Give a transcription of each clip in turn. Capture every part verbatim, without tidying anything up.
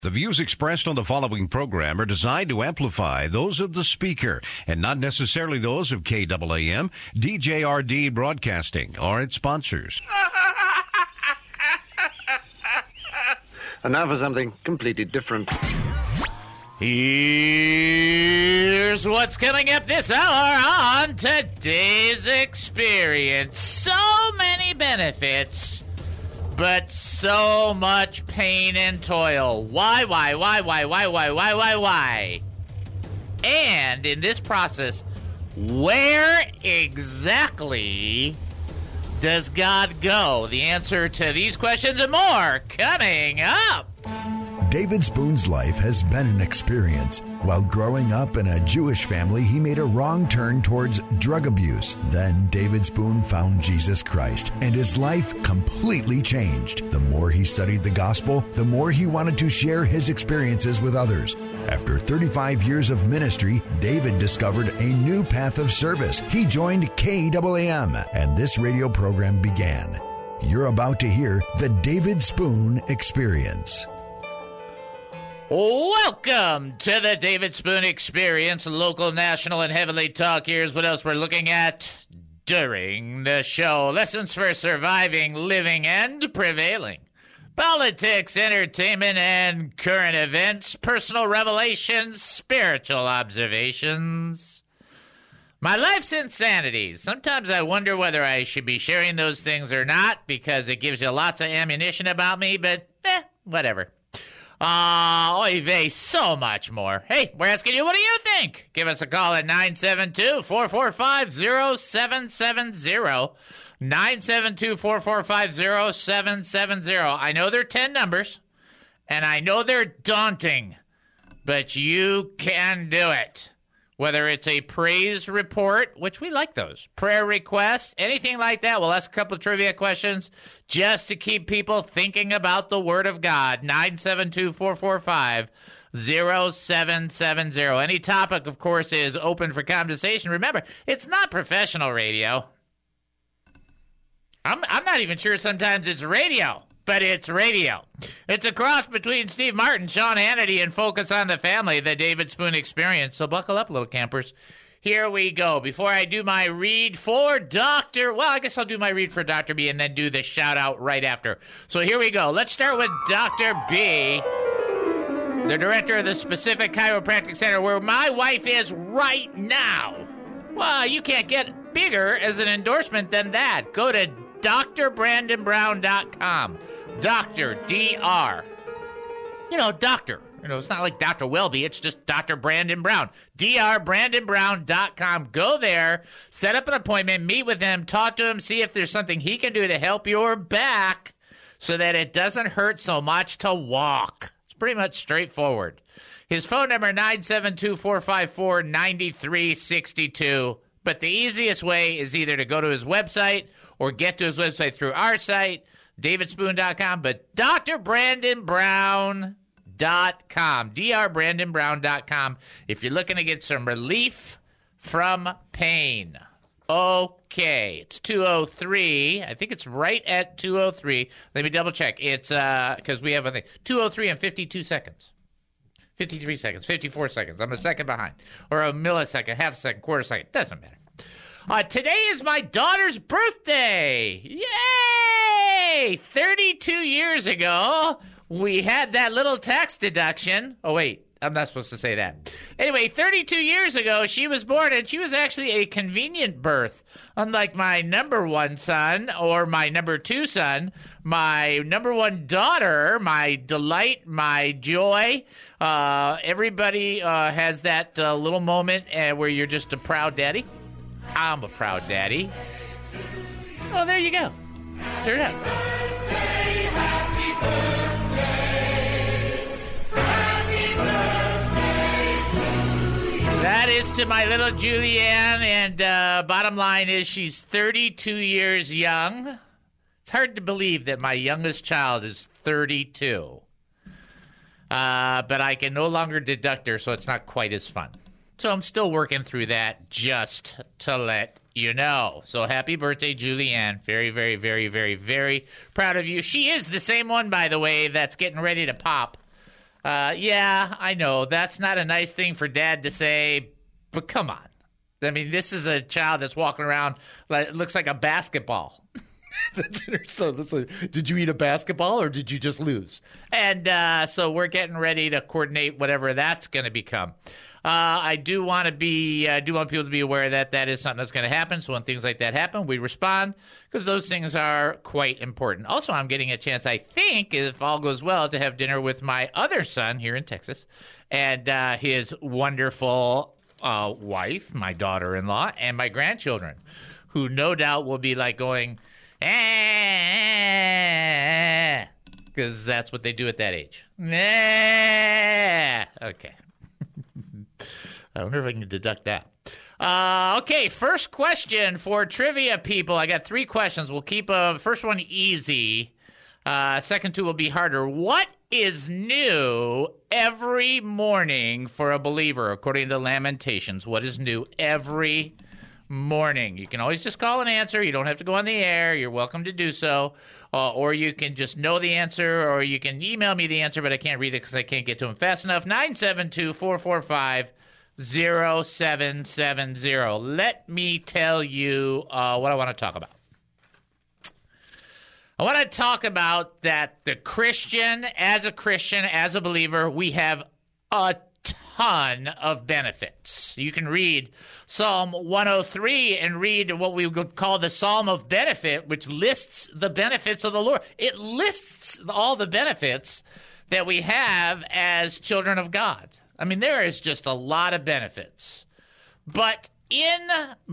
The views expressed on the following program are designed to amplify those of the speaker and not necessarily those of K A A M, D J R D Broadcasting, or its sponsors. And now for something completely different. Here's what's coming up this hour on today's experience. So many benefits, but so much pain and toil. Why, why, why, why, why, why, why, why, why? And in this process, where exactly does God go? The answer to these questions and more coming up. David Spoon's life has been an experience. While growing up in a Jewish family, he made a wrong turn towards drug abuse. Then David Spoon found Jesus Christ, and his life completely changed. The more he studied the gospel, the more he wanted to share his experiences with others. After thirty-five years of ministry, David discovered a new path of service. He joined K A A M, and this radio program began. You're about to hear the David Spoon Experience. Welcome to the David Spoon Experience, local, national, and heavenly talk. Here's what else we're looking at during the show. Lessons for surviving, living, and prevailing. Politics, entertainment, and current events. Personal revelations, spiritual observations. My life's insanities. Sometimes I wonder whether I should be sharing those things or not because it gives you lots of ammunition about me, but eh, whatever. Uh, oy vey, so much more. Hey, we're asking you, what do you think? Give us a call at nine seven two, four four five, zero seven seven zero. nine seven two, four four five, zero seven seven zero. I know they're ten numbers, and I know they're daunting, but you can do it. Whether it's a praise report, which we like those, prayer request, anything like that, we'll ask a couple of trivia questions just to keep people thinking about the Word of God. nine seven two, four four five, zero seven seven zero. Any topic, of course, is open for conversation. Remember, it's not professional radio. I'm, I'm not even sure sometimes it's radio. But it's radio. It's a cross between Steve Martin, Sean Hannity, and Focus on the Family, the David Spoon Experience. So buckle up, little campers. Here we go. Before I do my read for Doctor Well, I guess I'll do my read for Doctor B and then do the shout-out right after. So here we go. Let's start with Doctor B, the director of the Specific Chiropractic Center, where my wife is right now. Well, you can't get bigger as an endorsement than that. Go to D R Brandon Brown dot com. Doctor, D R. You know, doctor. You know, it's not like Doctor Welby. It's just Doctor Brandon Brown. D R Brandon Brown dot com. Go there, set up an appointment, meet with him, talk to him, see if there's something he can do to help your back so that it doesn't hurt so much to walk. It's pretty much straightforward. His phone number, nine seven two, four five four, nine three six two. But the easiest way is either to go to his website or get to his website through our site, david spoon dot com, but D R Brandon Brown dot com, D R Brandon Brown dot com, if you're looking to get some relief from pain. Okay, it's two oh three. I think it's right at two oh three. Let me double check. It's, uh, because we have a thing, two oh three and fifty-two seconds. fifty-three seconds, fifty-four seconds. I'm a second behind. Or a millisecond, half a second, quarter second. Doesn't matter. Uh, today is my daughter's birthday. Yay! thirty-two years ago, we had that little tax deduction. Oh, wait. I'm not supposed to say that. Anyway, thirty-two years ago, she was born, and she was actually a convenient birth. Unlike my number one son or my number two son, my number one daughter, my delight, my joy, uh, everybody uh, has that uh, little moment uh, where you're just a proud daddy. I'm a proud daddy. Oh, there you go. Turn it up. Birthday, happy birthday. Happy birthday to you. That is to my little Julianne, and uh, bottom line is she's thirty-two years young. It's hard to believe that my youngest child is thirty-two. Uh, but I can no longer deduct her, so it's not quite as fun. So I'm still working through that, just to let you know. So happy birthday, Julianne. Very, very, very, very, very proud of you. She is the same one, by the way, that's getting ready to pop. Uh, yeah, I know. That's not a nice thing for Dad to say, but come on. I mean, this is a child that's walking around like it looks like a basketball. That's so, that's a, did you eat a basketball or did you just lose? And uh, so we're getting ready to coordinate whatever that's going to become. Uh, I do want to be, I do want people to be aware that that is something that's going to happen. So when things like that happen, we respond because those things are quite important. Also, I'm getting a chance, I think, if all goes well, to have dinner with my other son here in Texas and uh, his wonderful uh, wife, my daughter-in-law, and my grandchildren, who no doubt will be like going, eh, because that's what they do at that age. Eh. Okay. I wonder if I can deduct that. Uh, okay, first question for trivia people. I got three questions. We'll keep a first one easy. Uh, second two will be harder. What is new every morning for a believer, according to Lamentations? What is new every morning? You can always just call an answer. You don't have to go on the air. You're welcome to do so. Uh, or you can just know the answer, or you can email me the answer, but I can't read it because I can't get to them fast enough. nine seven two, four four five, zero seven seven zero. Let me tell you uh, what I want to talk about. I want to talk about that the Christian, as a Christian, as a believer, we have a ton of benefits. You can read Psalm one oh three and read what we would call the Psalm of Benefit, which lists the benefits of the Lord. It lists all the benefits that we have as children of God. I mean, there is just a lot of benefits. But in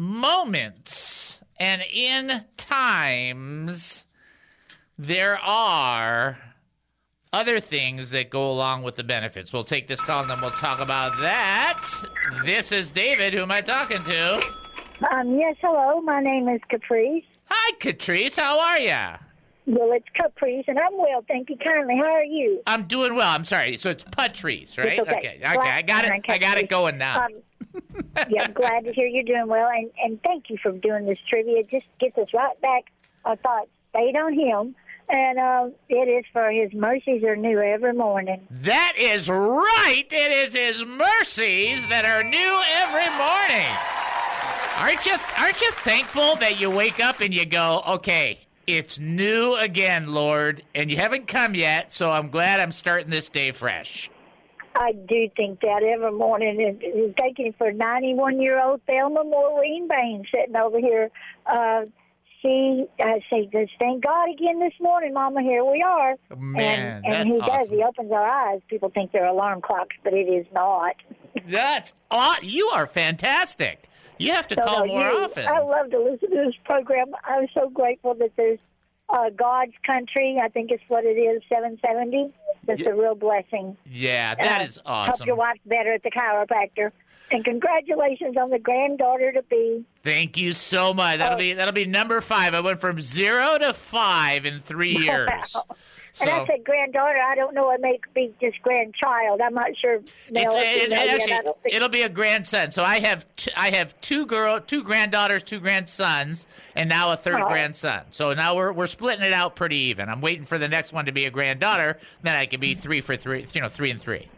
moments and in times, there are other things that go along with the benefits. We'll take this call and then we'll talk about that. This is David. Who am I talking to? Um, yes, hello. My name is Caprice. Hi, Catrice. How are you? Well, it's Caprice, and I'm well, thank you kindly. How are you? I'm doing well. I'm sorry. So it's Patrice, right? It's okay. Okay. Okay. I got it. I got it going now. Um, yeah, I'm glad to hear you're doing well, and, and thank you for doing this trivia. It just gets us right back. Our thoughts stayed on him, and uh, it is for his mercies are new every morning. That is right. It is his mercies that are new every morning. Aren't you? Aren't you thankful that you wake up and you go, okay, it's new again, Lord, and you haven't come yet, so I'm glad I'm starting this day fresh. I do think that every morning. And, and thank you for ninety-one-year-old Thelma Maureen Bain sitting over here. Uh, she, I say, just thank God again this morning, Mama. Here we are. Man, and, and that's he awesome. does. He opens our eyes. People think they're alarm clocks, but it is not. That's aw- you are fantastic. You have to So, call no, more you, often. I love to listen to this program. I'm so grateful that there's uh, God's Country. I think it's what it is, seven seventy. That's Yeah. a real blessing. Yeah, that Uh, is Help awesome. your wife better at the chiropractor. And congratulations on the granddaughter to be. Thank you so much. That'll Oh. be that'll be number five. I went from zero to five in three years. And I So said granddaughter. I don't know. It may be just grandchild. I'm not sure. Male it's, or it, female yet. actually, I don't think- it'll be a grandson. So I have t- I have two girl, two granddaughters, two grandsons, and now a third Oh. grandson. So now we're we're splitting it out pretty even. I'm waiting for the next one to be a granddaughter. Then I can be three for three. You know, three and three.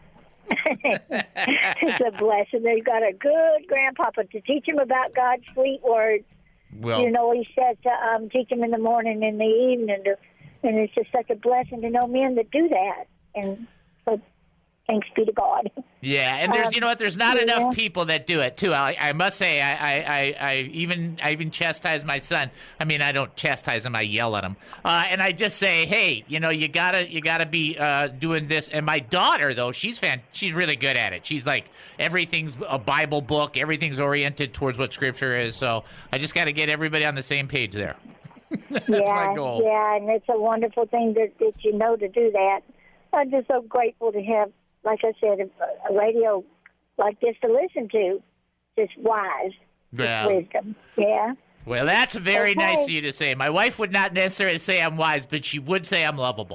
It's a blessing. They've got a good grandpapa to teach them about God's sweet words. Well, You know, he says to um, teach them in the morning and the evening, to, and it's just such a blessing to know men that do that. And so, thanks be to God. yeah, and there's Um, you know what? There's not yeah. enough people that do it too. I, I must say, I, I, I, I even I even chastise my son. I mean, I don't chastise him; I yell at him, uh, and I just say, hey, you know, you gotta you gotta be uh, doing this. And my daughter, though, she's fan, she's really good at it. She's like everything's a Bible book, everything's oriented towards what Scripture is. So I just got to get everybody on the same page there. That's yeah, my goal. Yeah, and it's a wonderful thing that, that you know to do that. I'm just so grateful to have, like I said, a, a radio like this to listen to. Just wise, just Well. wisdom. Yeah. Well, that's very Okay. nice of you to say. My wife would not necessarily say I'm wise, but she would say I'm lovable.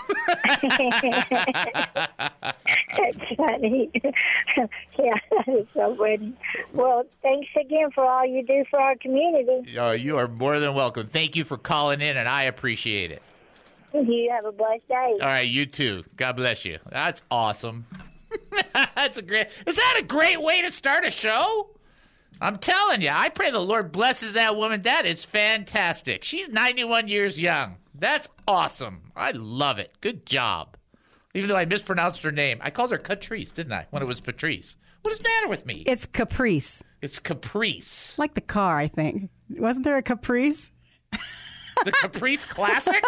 That's funny. Yeah, that is so funny. Well, thanks again for all you do for our community. Uh, you are more than welcome. Thank you for calling in, and I appreciate it. You have a blessed day. All right, you too. God bless you. That's awesome. That's a great. Is that a great way to start a show? I'm telling you, I pray the Lord blesses that woman. That is fantastic. She's ninety-one years young. That's awesome. I love it. Good job. Even though I mispronounced her name. I called her Catrice, didn't I, when it was Patrice? What is the matter with me? It's Caprice. It's Caprice. Like the car, I think. Wasn't there a Caprice? The Caprice Classic?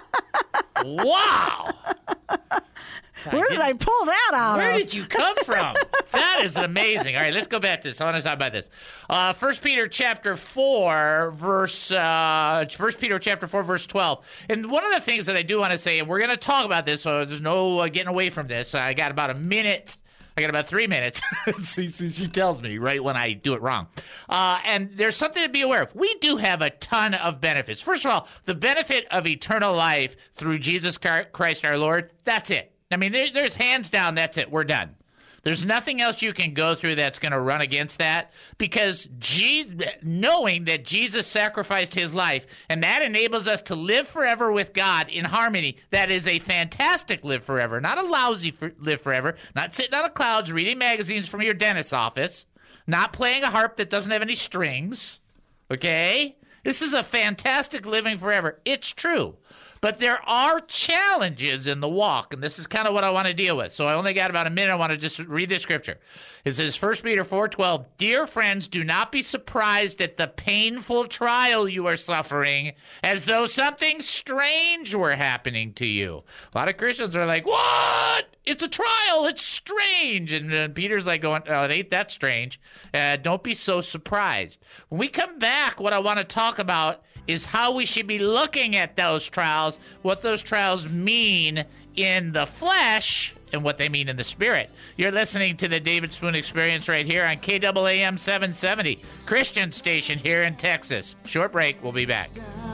Wow. Where did I pull that out Where of? did you come from? That is amazing. All right, let's go back to this. I want to talk about this. Uh, First Peter chapter four, verse. Uh, First Peter chapter four, verse twelve. And one of the things that I do want to say, and we're going to talk about this, so there's no uh, getting away from this. I got about a minute. I got about three minutes. She tells me right when I do it wrong. Uh, and there's something to be aware of. We do have a ton of benefits. First of all, the benefit of eternal life through Jesus Christ our Lord. That's it. I mean, there, there's hands down, that's it. We're done. There's nothing else you can go through that's going to run against that, because Je- knowing that Jesus sacrificed his life, and that enables us to live forever with God in harmony, that is a fantastic live forever, not a lousy for- live forever, not sitting on the clouds reading magazines from your dentist's office, not playing a harp that doesn't have any strings, okay? This is a fantastic living forever. It's true. But there are challenges in the walk, and this is kind of what I want to deal with. So I only got about a minute. I want to just read the scripture. It says, First Peter four twelve, Dear friends, do not be surprised at the painful trial you are suffering, as though something strange were happening to you. A lot of Christians are like, what? It's a trial. It's strange. And uh, Peter's like going, oh, it ain't that strange. Uh, don't be so surprised. When we come back, what I want to talk about is how we should be looking at those trials, what those trials mean in the flesh, and what they mean in the spirit. You're listening to the David Spoon Experience right here on K A A M seven seventy, Christian station here in Texas. Short break. We'll be back.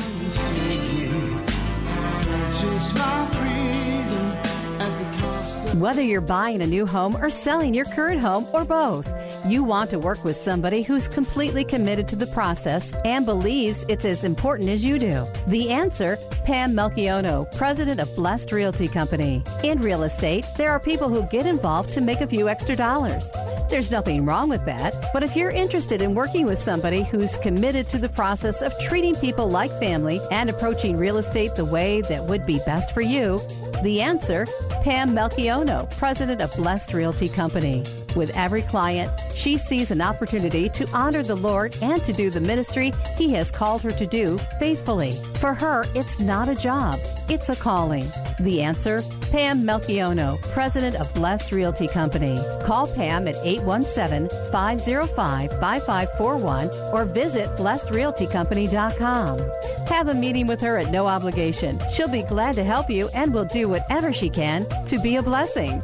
Whether you're buying a new home or selling your current home or both, you want to work with somebody who's completely committed to the process and believes it's as important as you do. The answer, Pam Melchiono, president of Blessed Realty Company. In real estate, there are people who get involved to make a few extra dollars. There's nothing wrong with that, but if you're interested in working with somebody who's committed to the process of treating people like family and approaching real estate the way that would be best for you, the answer, Pam Melchiono, president of Blessed Realty Company. With every client, she sees an opportunity to honor the Lord and to do the ministry He has called her to do faithfully. For her, it's not a job, it's a calling. The answer, Pam Melchiono, president of Blessed Realty Company. Call Pam at eight one seven, five zero five, five five four one or visit blessed realty company dot com. Have a meeting with her at no obligation. She'll be glad to help you and will do whatever she can to be a blessing.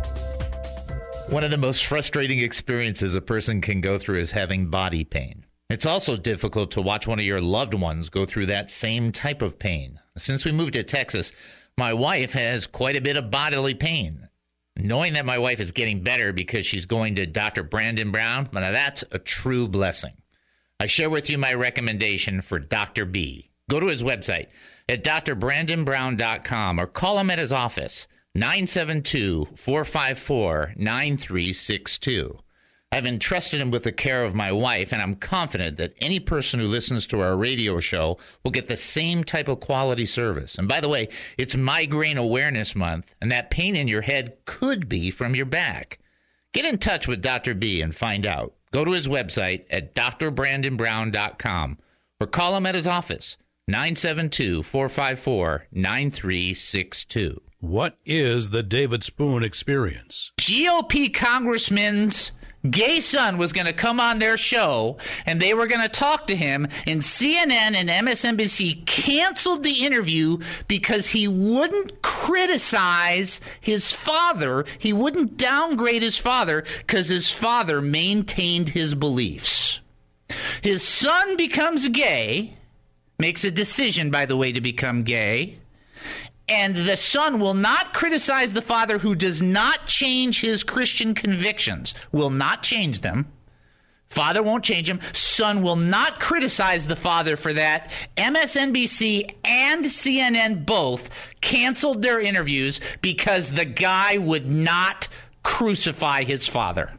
One of the most frustrating experiences a person can go through is having body pain. It's also difficult to watch one of your loved ones go through that same type of pain. Since we moved to Texas, my wife has quite a bit of bodily pain. Knowing that my wife is getting better because she's going to Doctor Brandon Brown, now that's a true blessing. I share with you my recommendation for Doctor B. Go to his website at d r brandon brown dot com or call him at his office, nine seven two, four five four, nine three six two. I've entrusted him with the care of my wife, and I'm confident that any person who listens to our radio show will get the same type of quality service. And by the way, it's Migraine Awareness Month, and that pain in your head could be from your back. Get in touch with Doctor B and find out. Go to his website at d r brandon brown dot com or call him at his office, nine seven two, four five four, nine three six two. What is the David Spoon Experience? G O P congressman's gay son was going to come on their show, and they were going to talk to him, and C N N and M S N B C canceled the interview because he wouldn't criticize his father. He wouldn't downgrade his father because his father maintained his beliefs. His son becomes gay, makes a decision, by the way, to become gay, and the son will not criticize the father who does not change his Christian convictions, will not change them. Father won't change him. Son will not criticize the father for that. M S N B C and C N N both canceled their interviews because the guy would not crucify his father.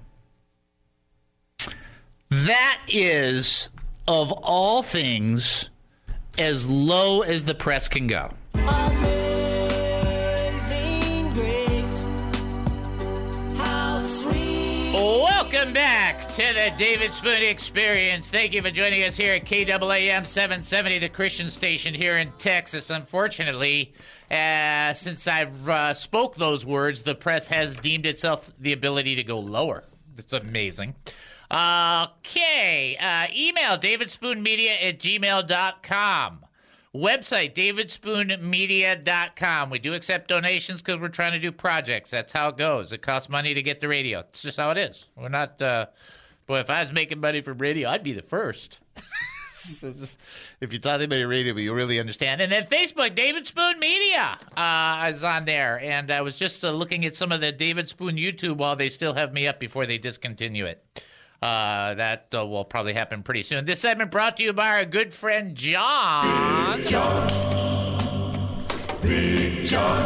That is, of all things, as low as the press can go. Amazing grace, how sweet. Welcome back to the David Spoon Experience. Thank you for joining us here at K A A M seven seventy, the Christian station here in Texas. Unfortunately, uh, since I've uh, spoke those words, the press has deemed itself the ability to go lower. It's amazing. Okay, uh, email davidspoonmedia at gmail dot com. Website, davidspoonmedia dot com. We do accept donations because we're trying to do projects. That's how it goes. It costs money to get the radio. It's just how it is. We're not, uh, boy, if I was making money from radio, I'd be the first. If you taught anybody radio, you really understand. And then Facebook, David Spoon Media uh, is on there. And I was just uh, looking at some of the David Spoon YouTube while they still have me up before they discontinue it. Uh, that uh, will probably happen pretty soon. This segment brought to you by our good friend John. Big John. Big John.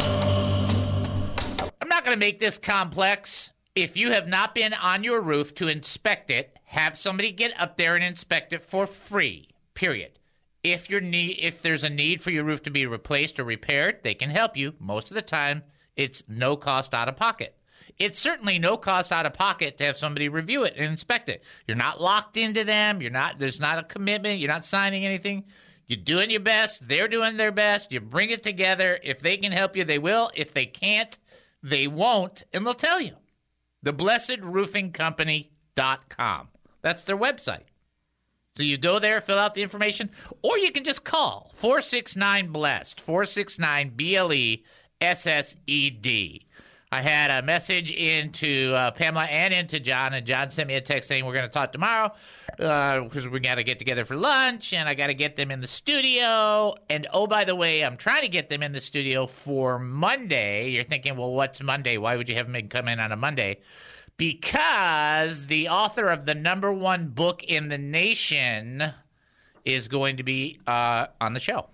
I'm not going to make this complex. If you have not been on your roof to inspect it, have somebody get up there and inspect it for free, period. If you're need, if there's a need for your roof to be replaced or repaired, they can help you. Most of the time, it's no cost out of pocket. It's certainly no cost out of pocket to have somebody review it and inspect it. You're not locked into them. You're not. There's not a commitment. You're not signing anything. You're doing your best. They're doing their best. You bring it together. If they can help you, they will. If they can't, they won't, and they'll tell you. the blessed roofing company dot com. That's their website. So you go there, fill out the information, or you can just call four six nine blessed, four six nine B L E S S E D. I had a message into uh, Pamela and into John, and John sent me a text saying we're going to talk tomorrow because uh, we got to get together for lunch, and I got to get them in the studio. And, oh, by the way, I'm trying to get them in the studio for Monday. You're thinking, well, what's Monday? Why would you have them come in on a Monday? Because the author of the number one book in the nation is going to be uh, on the show.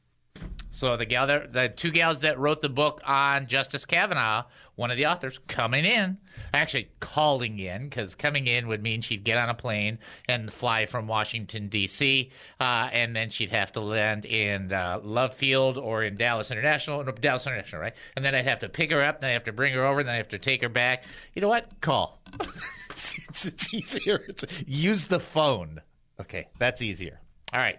So the gal that, the two gals that wrote the book on Justice Kavanaugh, one of the authors coming in, actually calling in, because coming in would mean she'd get on a plane and fly from Washington, D C, uh, and then she'd have to land in uh, Love Field or in Dallas International, no, Dallas International, right? And then I'd have to pick her up, then I have to bring her over, then I have to take her back. You know what? Call. it's, it's, it's easier. It's, use the phone. Okay, that's easier. All right.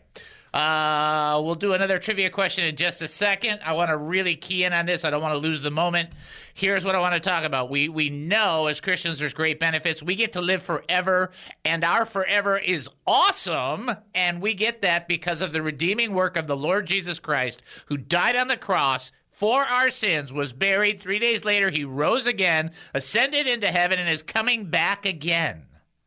Uh, we'll do another trivia question in just a second. I want to really key in on this. I don't want to lose the moment. Here's what I want to talk about. We we know as Christians there's great benefits. We get to live forever, and our forever is awesome, and we get that because of the redeeming work of the Lord Jesus Christ, who died on the cross for our sins, was buried. Three days later, he rose again, ascended into heaven, and is coming back again.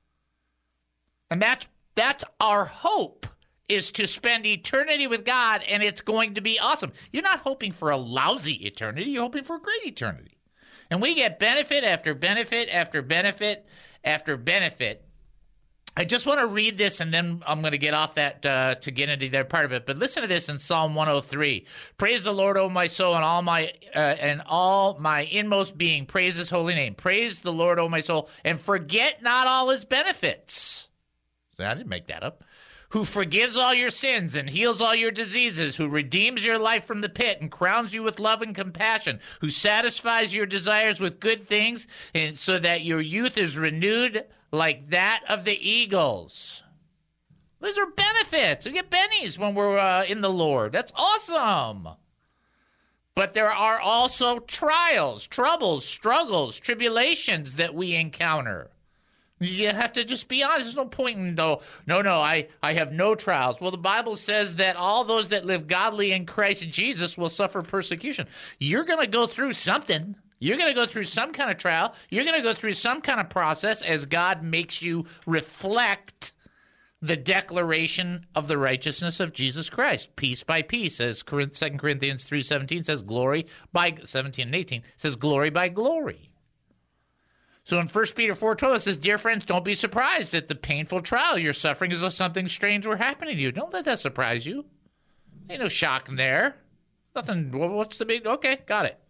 And that's that's our hope, is to spend eternity with God, and it's going to be awesome. You're not hoping for a lousy eternity. You're hoping for a great eternity. And we get benefit after benefit after benefit after benefit. I just want to read this, and then I'm going to get off that uh, to get into that part of it. But listen to this in Psalm one oh three. Praise the Lord, O my soul, and all my uh, and all my inmost being. Praise his holy name. Praise the Lord, O my soul, and forget not all his benefits. I didn't make that up. Who forgives all your sins and heals all your diseases, who redeems your life from the pit and crowns you with love and compassion, who satisfies your desires with good things, and so that your youth is renewed like that of the eagles. Those are benefits. We get bennies when we're uh, in the Lord. That's awesome. But there are also trials, troubles, struggles, tribulations that we encounter. You have to just be honest. There's no point in, though, no, no, I, I have no trials. Well, the Bible says that all those that live godly in Christ Jesus will suffer persecution. You're going to go through something. You're going to go through some kind of trial. You're going to go through some kind of process as God makes you reflect the declaration of the righteousness of Jesus Christ, piece by piece, as Second Corinthians three seventeen says, glory by, seventeen and eighteen, says glory by glory. So in First Peter four twelve, it says, dear friends, don't be surprised at the painful trial you're suffering as though something strange were happening to you. Don't let that surprise you. Ain't no shock in there. Nothing. What's the big? Okay, got it.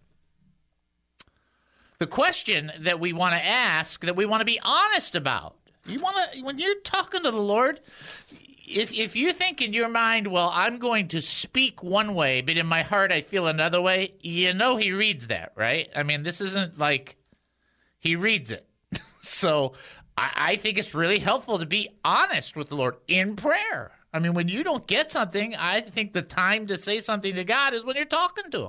The question that we want to ask, that we want to be honest about, you want to, when you're talking to the Lord, if if you think in your mind, well, I'm going to speak one way, but in my heart I feel another way, you know he reads that, right? I mean, this isn't like he reads it. So I, I think it's really helpful to be honest with the Lord in prayer. I mean, when you don't get something, I think the time to say something to God is when you're talking to him.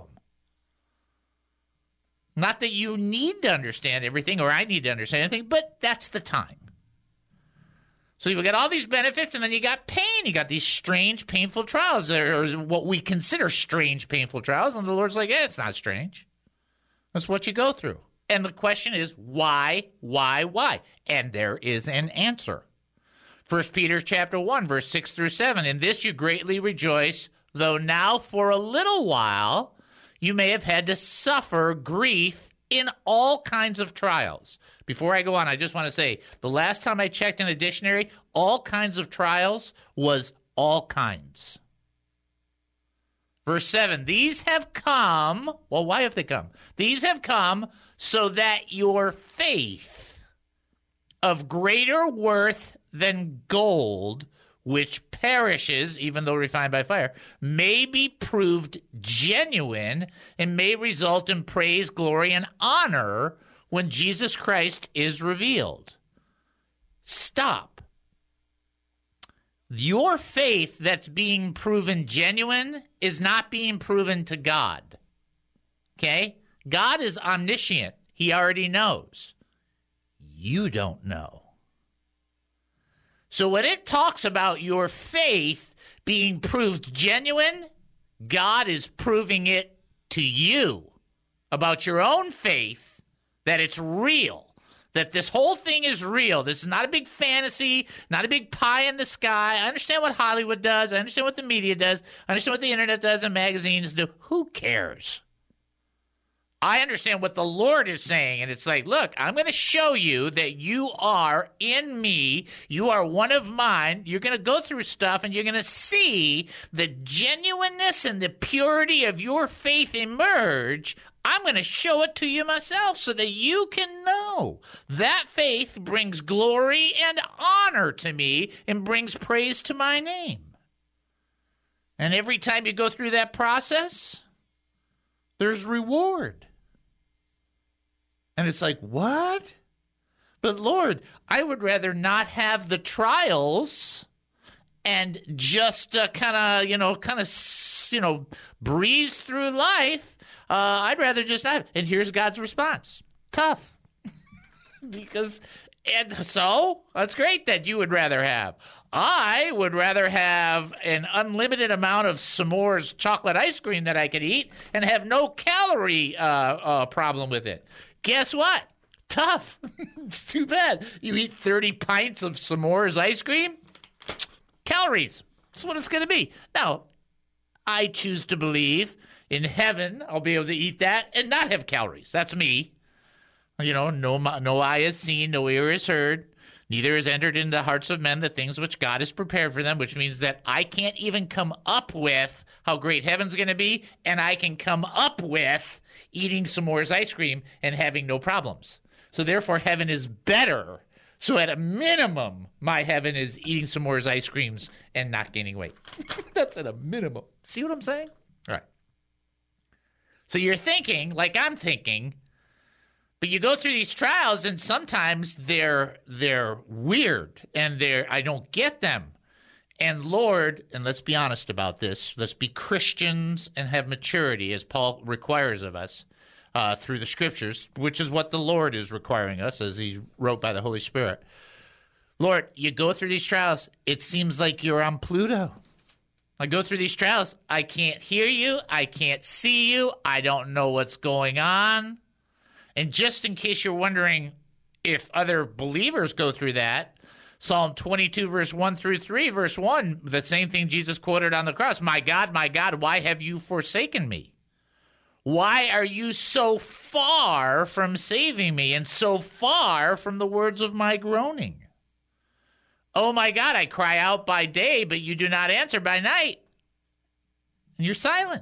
Not that you need to understand everything or I need to understand anything, but that's the time. So you've got all these benefits, and then you got pain. You got these strange, painful trials, or what we consider strange, painful trials. And the Lord's like, yeah, it's not strange. That's what you go through. And the question is, why, why, why? And there is an answer. First Peter chapter one, verse six through seven. In this you greatly rejoice, though now for a little while you may have had to suffer grief in all kinds of trials. Before I go on, I just want to say, the last time I checked in a dictionary, all kinds of trials was all kinds. Verse seven, these have come, well, why have they come? These have come so that your faith, of greater worth than gold, which perishes, even though refined by fire, may be proved genuine and may result in praise, glory, and honor when Jesus Christ is revealed. Stop. Your faith that's being proven genuine is not being proven to God. Okay? God is omniscient. He already knows. You don't know. So when it talks about your faith being proved genuine, God is proving it to you about your own faith, that it's real, that this whole thing is real. This is not a big fantasy, not a big pie in the sky. I understand what Hollywood does. I understand what the media does. I understand what the internet does and magazines do. Who cares? I understand what the Lord is saying, and it's like, look, I'm going to show you that you are in me. You are one of mine. You're going to go through stuff, and you're going to see the genuineness and the purity of your faith emerge. I'm going to show it to you myself so that you can know. That faith brings glory and honor to me and brings praise to my name. And every time you go through that process, there's reward. And it's like, what? But Lord, I would rather not have the trials and just uh, kind of, you know, kind of, you know, breeze through life. Uh, I'd rather just not. And here's God's response. Tough. Because, and so, that's great that you would rather have. I would rather have an unlimited amount of s'mores chocolate ice cream that I could eat and have no calorie uh, uh, problem with it. Guess what? Tough. It's too bad. You eat thirty pints of s'mores ice cream, calories. That's what it's going to be. Now, I choose to believe in heaven I'll be able to eat that and not have calories. That's me. You know, no, no eye has seen, no ear has heard. Neither has entered into the hearts of men the things which God has prepared for them, which means that I can't even come up with how great heaven's going to be, and I can come up with eating s'mores ice cream and having no problems. So therefore, heaven is better. So at a minimum, my heaven is eating s'mores ice creams and not gaining weight. That's at a minimum. See what I'm saying? All right. So you're thinking, like I'm thinking, but you go through these trials, and sometimes they're they're weird, and they're I don't get them. And Lord, and let's be honest about this, let's be Christians and have maturity, as Paul requires of us uh, through the Scriptures, which is what the Lord is requiring us, as he wrote by the Holy Spirit. Lord, you go through these trials, it seems like you're on Pluto. I go through these trials, I can't hear you, I can't see you, I don't know what's going on. And just in case you're wondering if other believers go through that, Psalm twenty-two, verse one through three, verse one, the same thing Jesus quoted on the cross. My God, my God, why have you forsaken me? Why are you so far from saving me and so far from the words of my groaning? Oh my God, I cry out by day, but you do not answer by night. And you're silent.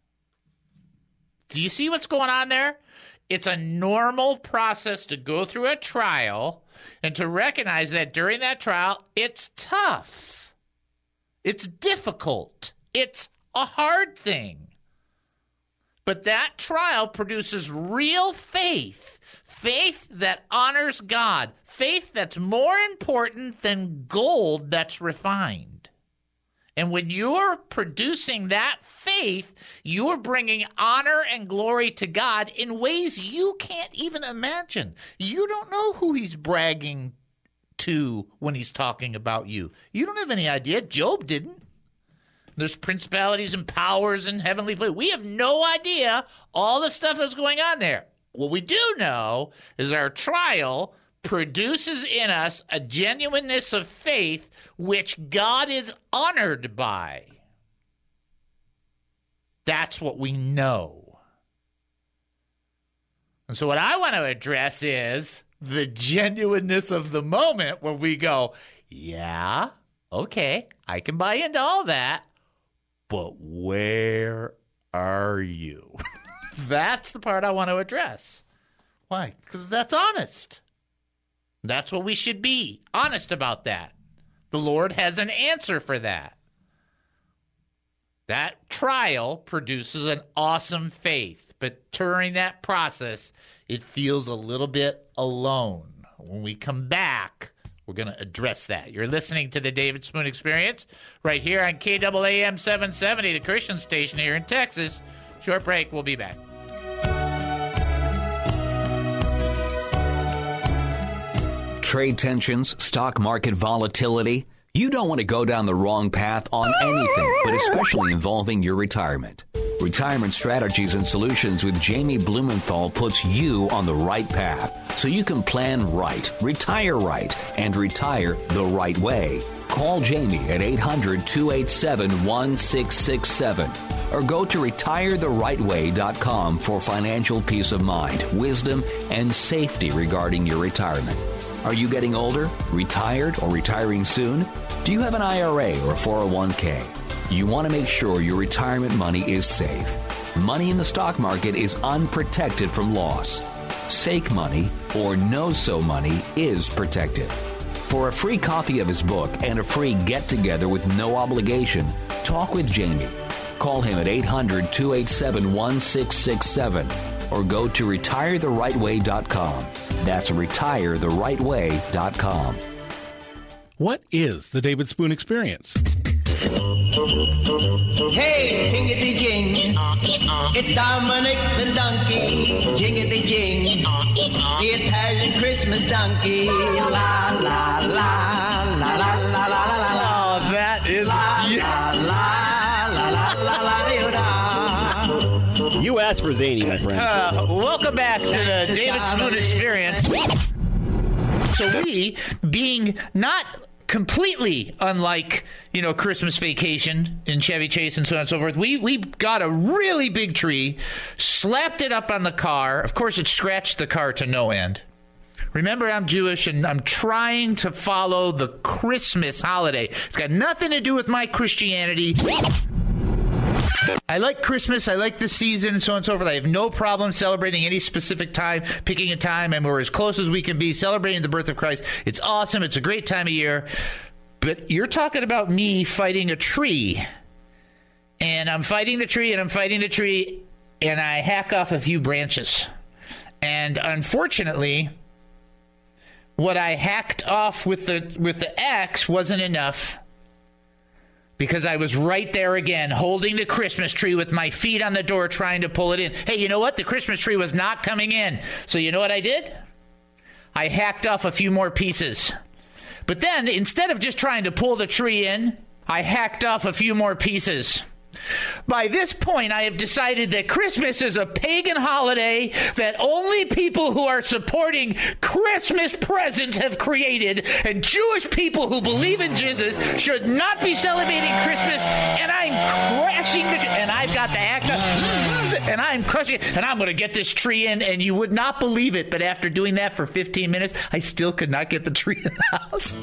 Do you see what's going on there? It's a normal process to go through a trial and to recognize that during that trial, it's tough. It's difficult. It's a hard thing. But that trial produces real faith, faith that honors God, faith that's more important than gold that's refined. And when you're producing that faith, you're bringing honor and glory to God in ways you can't even imagine. You don't know who he's bragging to when he's talking about you. You don't have any idea. Job didn't. There's principalities and powers in heavenly places. We have no idea all the stuff that's going on there. What we do know is our trial produces in us a genuineness of faith which God is honored by. That's what we know. And so what I want to address is the genuineness of the moment where we go, yeah, okay, I can buy into all that. But where are you? That's the part I want to address. Why? Because that's honest. That's what we should be, honest about that. The Lord has an answer for that. That trial produces an awesome faith, but during that process, it feels a little bit alone. When we come back, we're going to address that. You're listening to the David Spoon Experience right here on K A A M seven seventy, the Christian station here in Texas. Short break. We'll be back. Trade tensions, stock market volatility. You don't want to go down the wrong path on anything, but especially involving your retirement. Retirement Strategies and Solutions with Jamie Blumenthal puts you on the right path so you can plan right, retire right, and retire the right way. Call Jamie at eight hundred, two eight seven, one six six seven or go to retire the right way dot com for financial peace of mind, wisdom, and safety regarding your retirement. Are you getting older, retired, or retiring soon? Do you have an I R A or four oh one k? You want to make sure your retirement money is safe. Money in the stock market is unprotected from loss. Sake money, or no-so money, is protected. For a free copy of his book and a free get-together with no obligation, talk with Jamie. Call him at eight hundred, two eight seven, one six six seven or go to retire the right way dot com. That's retire the right way dot com. What is the David Spoon Experience? Hey, jingity jing, it's Dominic the donkey. Jingity jing, the Italian Christmas donkey. La la la la la la la la la. Oh, that is la la la la la la la. You asked for zany, my friend. Uh, welcome back to the David Spoon Experience. So we, being not completely unlike, you know, Christmas Vacation in Chevy Chase and so on and so forth, we we got a really big tree, slapped it up on the car. Of course, it scratched the car to no end. Remember, I'm Jewish, and I'm trying to follow the Christmas holiday. It's got nothing to do with my Christianity. I like Christmas. I like the season and so on and so forth. I have no problem celebrating any specific time, picking a time, and we're as close as we can be celebrating the birth of Christ. It's awesome. It's a great time of year. But you're talking about me fighting a tree. And I'm fighting the tree, and I'm fighting the tree, and I hack off a few branches. And unfortunately, what I hacked off with the with the axe wasn't enough. Because I was right there again, holding the Christmas tree with my feet on the door, trying to pull it in. Hey, you know what? The Christmas tree was not coming in. So you know what I did? I hacked off a few more pieces. But then, instead of just trying to pull the tree in, I hacked off a few more pieces. By this point, I have decided that Christmas is a pagan holiday that only people who are supporting Christmas presents have created, and Jewish people who believe in Jesus should not be celebrating Christmas, and I'm crashing the and I've got the act of, and I'm crushing it, and I'm going to get this tree in, and you would not believe it, but after doing that for fifteen minutes, I still could not get the tree in the house.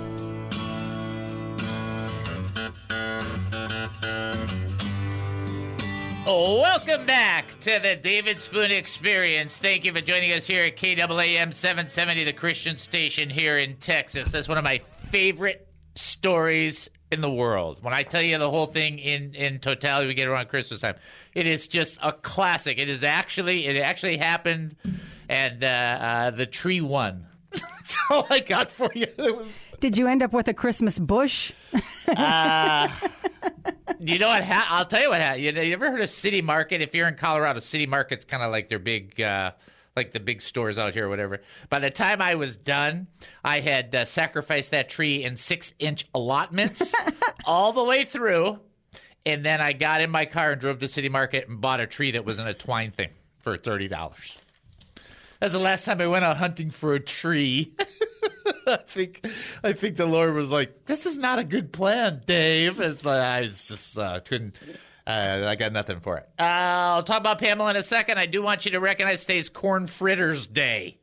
Welcome back to the David Spoon Experience. Thank you for joining us here at K A A M seven seventy, the Christian station here in Texas. That's one of my favorite stories in the world. When I tell you the whole thing in, in totality, we get around Christmas time. It is just a classic. It is actually, it actually happened, and uh, uh, the tree won. That's all I got for you. It was... Did you end up with a Christmas bush? uh, you know what? Ha- I'll tell you what happened. You, you ever heard of City Market? If you're in Colorado, City Market's kind of like their big, uh, like the big stores out here or whatever. By the time I was done, I had uh, sacrificed that tree in six-inch allotments all the way through. And then I got in my car and drove to City Market and bought a tree that was in a twine thing for thirty dollars. That's the last time I went out hunting for a tree. I think I think the Lord was like, "This is not a good plan, Dave." It's like I was just uh, couldn't. Uh, I got nothing for it. Uh, I'll talk about Pamela in a second. I do want you to recognize today's Corn Fritters Day.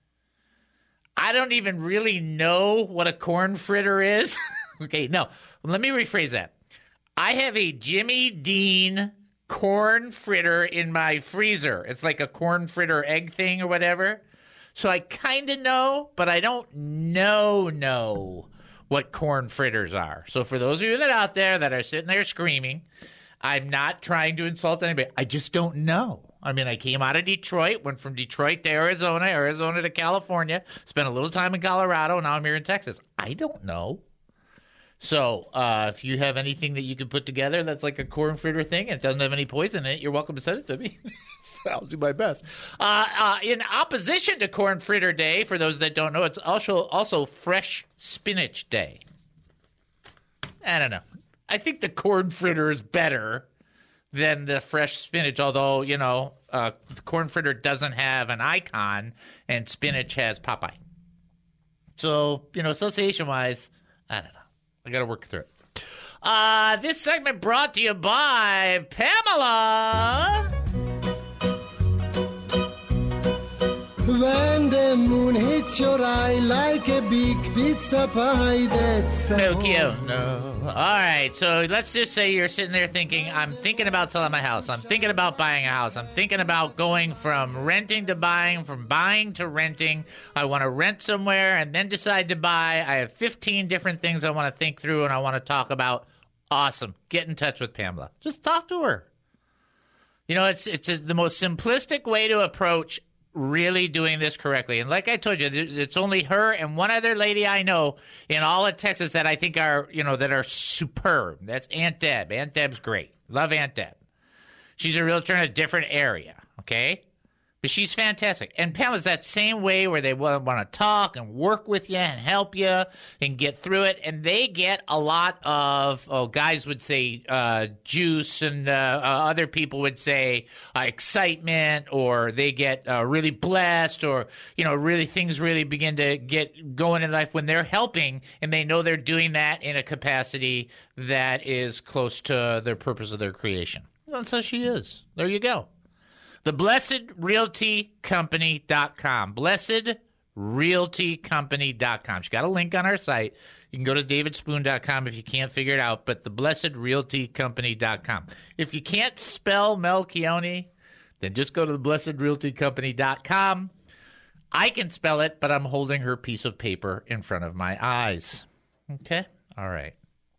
I don't even really know what a corn fritter is. Okay, no. Let me rephrase that. I have a Jimmy Dean corn fritter in my freezer. It's like a corn fritter egg thing or whatever. So I kind of know, but I don't know, know what corn fritters are. So for those of you that are out there that are sitting there screaming, I'm not trying to insult anybody. I just don't know. I mean, I came out of Detroit, went from Detroit to Arizona, Arizona to California, spent a little time in Colorado, and now I'm here in Texas. I don't know. So uh, if you have anything that you can put together that's like a corn fritter thing and it doesn't have any poison in it, you're welcome to send it to me. I'll do my best. Uh, uh, in opposition to Corn Fritter Day, for those that don't know, it's also also Fresh Spinach Day. I don't know. I think the corn fritter is better than the fresh spinach, although, you know, uh, the corn fritter doesn't have an icon and spinach has Popeye. So, you know, association-wise, I don't know. I got to work through it. Uh, this segment brought to you by Pamela. When the moon hits your eye like a big pizza pie, that's no cute. No. All right, so let's just say you're sitting there thinking, I'm thinking about selling my house. I'm thinking about buying a house. I'm thinking about going from renting to buying, from buying to renting. I want to rent somewhere and then decide to buy. I have fifteen different things I want to think through and I want to talk about. Awesome. Get in touch with Pamela. Just talk to her. You know, it's it's the most simplistic way to approach really doing this correctly. And like I told you, it's only her and one other lady I know in all of Texas that I think are, you know, that are superb. That's Aunt Deb. Aunt Deb's great. Love Aunt Deb. She's a realtor in a different area, okay? But she's fantastic. And Pamela's that same way where they want to talk and work with you and help you and get through it. And they get a lot of, oh, guys would say uh, juice, and uh, uh, other people would say uh, excitement, or they get uh, really blessed, or, you know, really things really begin to get going in life when they're helping and they know they're doing that in a capacity that is close to their purpose of their creation. That's how she is. There you go. The Blessed Realty Company dot com. Blessed Realty Company dot com. She's got a link on our site. You can go to David Spoon dot com if you can't figure it out, but the Blessed Realty Company dot com. If you can't spell Melchione, then just go to the Blessed Realty Company dot com. I can spell it, but I'm holding her piece of paper in front of my eyes. Okay? All right.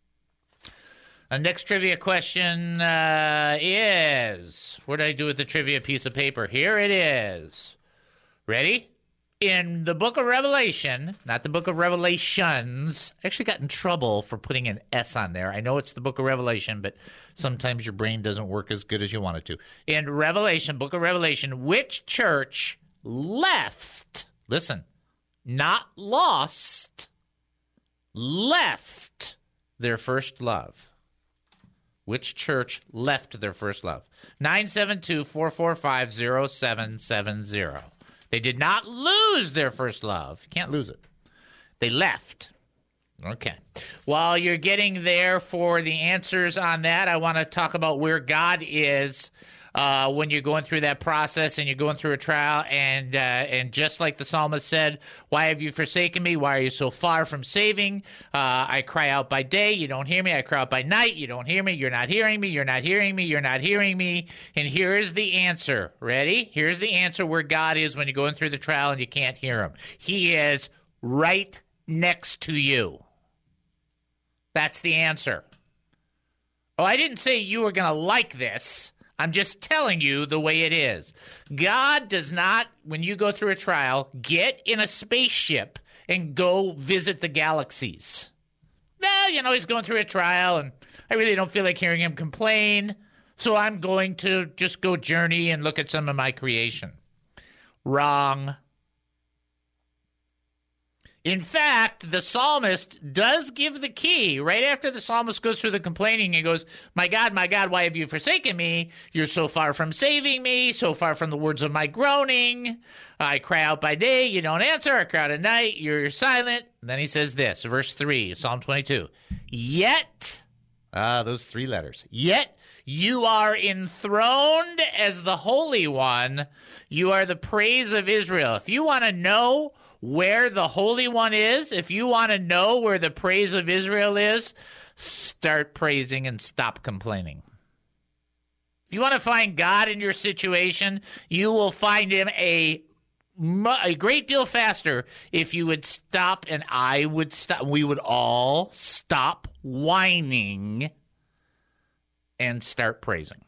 Our next trivia question uh, is, what did I do with the trivia piece of paper? Here it is. Ready? In the book of Revelation, not the book of Revelations, I actually got in trouble for putting an S on there. I know it's the book of Revelation, but sometimes your brain doesn't work as good as you want it to. In Revelation, book of Revelation, which church left, listen, not lost, left their first love? Which church left their first love? nine seven two, four four five, zero seven seven zero. They did not lose their first love. You can't lose it. They left. Okay. While you're getting there for the answers on that, I want to talk about where God is uh, when you're going through that process and you're going through a trial. And uh, and just like the psalmist said, why have you forsaken me? Why are you so far from saving? Uh, I cry out by day. You don't hear me. I cry out by night. You don't hear me. You're not hearing me. You're not hearing me. You're not hearing me. And here is the answer. Ready? Here's the answer where God is when you're going through the trial and you can't hear him. He is right next to you. That's the answer. Oh, I didn't say you were going to like this. I'm just telling you the way it is. God does not, when you go through a trial, get in a spaceship and go visit the galaxies. Well, you know, he's going through a trial, and I really don't feel like hearing him complain, so I'm going to just go journey and look at some of my creation. Wrong. In fact, the psalmist does give the key. Right after the psalmist goes through the complaining, he goes, my God, my God, why have you forsaken me? You're so far from saving me, so far from the words of my groaning. I cry out by day, you don't answer. I cry out at night, you're silent. And then he says this, verse three, Psalm twenty-two. Yet, ah, those three letters, yet you are enthroned as the Holy One. You are the praise of Israel. If you want to know where the Holy One is, if you want to know where the praise of Israel is, start praising and stop complaining. If you want to find God in your situation, you will find him a, a great deal faster if you would stop, and I would stop, we would all stop whining and start praising.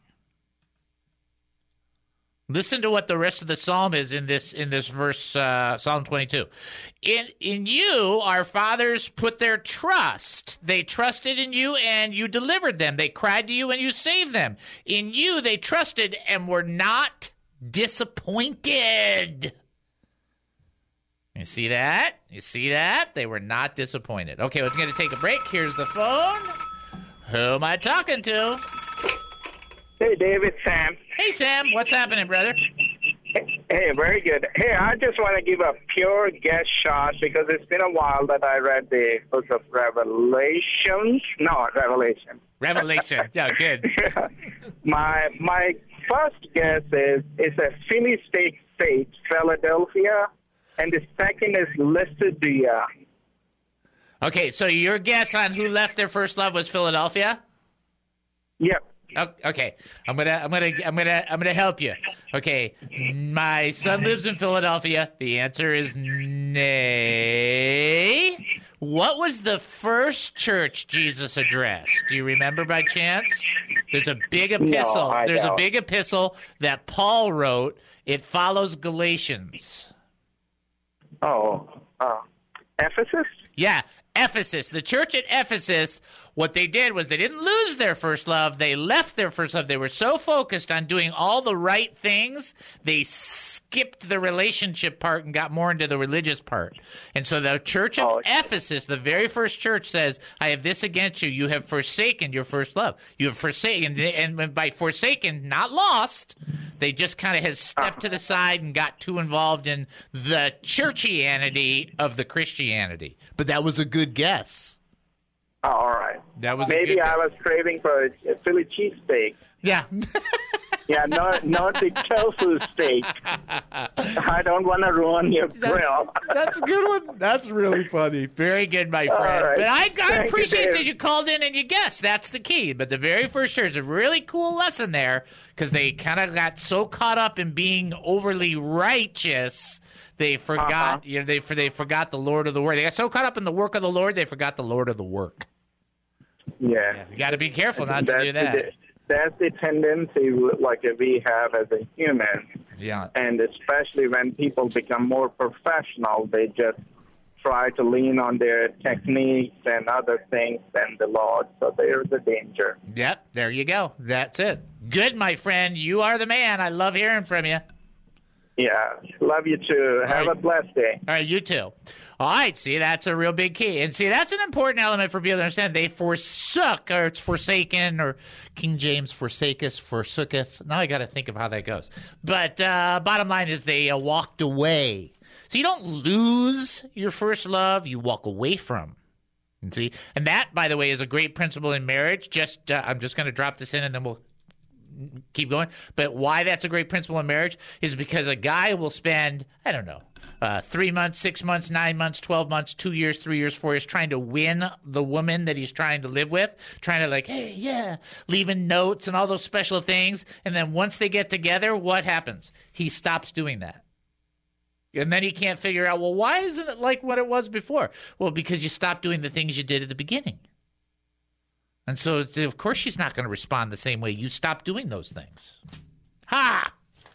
Listen to what the rest of the psalm is in this in this verse, uh, Psalm twenty-two. In in you, our fathers put their trust. They trusted in you, and you delivered them. They cried to you, and you saved them. In you, they trusted and were not disappointed. You see that? You see that? They were not disappointed. Okay, we're going to take a break. Here's the phone. Who am I talking to? Hey, David, Sam. Hey, Sam. What's happening, brother? Hey, very good. Hey, I just want to give a pure guess shot because it's been a while that I read the book of Revelations. No, Revelation. Revelation. Yeah, good. my my first guess is it's a Philly state state, Philadelphia, and the second is Laodicea. Okay, so your guess on who left their first love was Philadelphia? Yep. Okay, I'm gonna, I'm gonna, I'm gonna, I'm gonna help you. Okay, my son lives in Philadelphia. The answer is nay. What was the first church Jesus addressed? Do you remember by chance? There's a big epistle. No, There's don't. a big epistle that Paul wrote. It follows Galatians. Oh, uh, Ephesus? Yeah, Ephesus. The church at Ephesus, what they did was they didn't lose their first love. They left their first love. They were so focused on doing all the right things, they skipped the relationship part and got more into the religious part. And so the church of oh, Ephesus, the very first church, says, I have this against you. You have forsaken your first love. You have forsaken, and by forsaken, not lost, they just kind of had stepped to the side and got too involved in the churchianity of the Christianity. But that was a good guess. Oh, all right. That was Maybe a good I guess. was craving for a, a Philly cheesesteak. Yeah. Yeah, not not the tofu steak. I don't want to ruin your That's, grill. that's a good one. That's really funny. Very good, my friend. All right. But I, I Thank appreciate you, that Dave. you called in and you guessed. That's the key. But the very first church, a really cool lesson there, because they kind of got so caught up in being overly righteous, they forgot. Uh-huh. You know, they they forgot the Lord of the work. They got so caught up in the work of the Lord, they forgot the Lord of the work. Yeah. Yeah, you got to be careful not to That's do that. The, that's the tendency like we have as a human. Yeah. And especially when people become more professional, they just try to lean on their techniques and other things than the Lord. So there's a danger. Yep, there you go. That's it. Good, my friend. You are the man. I love hearing from you. Yeah. Love you too. Have right. a blessed day. All right, you too. All right, see, that's a real big key. And see, that's an important element for people to understand. They forsook, or it's forsaken, or King James forsaketh, forsooketh. Now I got to think of how that goes. But uh, bottom line is they uh, walked away. So you don't lose your first love, you walk away from. And see, and that, by the way, is a great principle in marriage. Just uh, I'm just going to drop this in, and then we'll keep going. But why that's a great principle in marriage is because a guy will spend, I don't know, uh, three months, six months, nine months, twelve months, two years, three years, four years, trying to win the woman that he's trying to live with, trying to like, hey, yeah, leaving notes and all those special things. And then once they get together, what happens? He stops doing that. And then he can't figure out, well, why isn't it like what it was before? Well, because you stopped doing the things you did at the beginning. And so, of course, she's not going to respond the same way. You stop doing those things. Ha!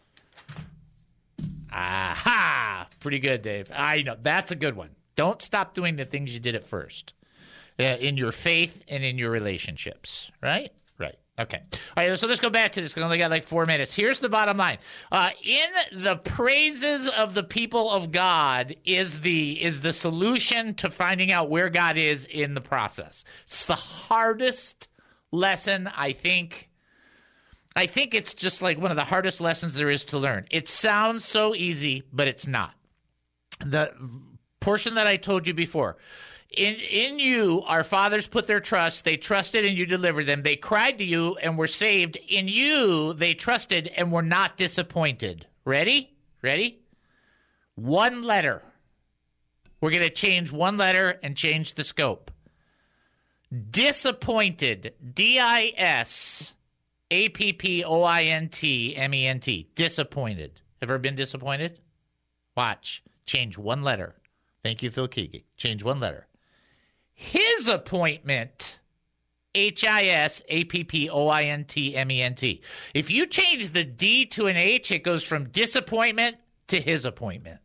Aha! Pretty good, Dave. I know. That's a good one. Don't stop doing the things you did at first uh, in your faith and in your relationships. Right? Right. Okay. All right, so let's go back to this because I only got like four minutes. Here's the bottom line. Uh, in the praises of the people of God is the is the solution to finding out where God is in the process. It's the hardest lesson, I think. I think it's just like one of the hardest lessons there is to learn. It sounds so easy, but it's not. The portion that I told you before. In in you, our fathers put their trust. They trusted and you delivered them. They cried to you and were saved. In you, they trusted and were not disappointed. Ready? Ready? One letter. We're going to change one letter and change the scope. Disappointed. D I S A P P O I N T M E N T. Disappointed. Ever been disappointed? Watch. Change one letter. Thank you, Phil Keaggy. Change one letter. His appointment, H I S A P P O I N T M E N T. If you change the D to an H, it goes from disappointment to his appointment.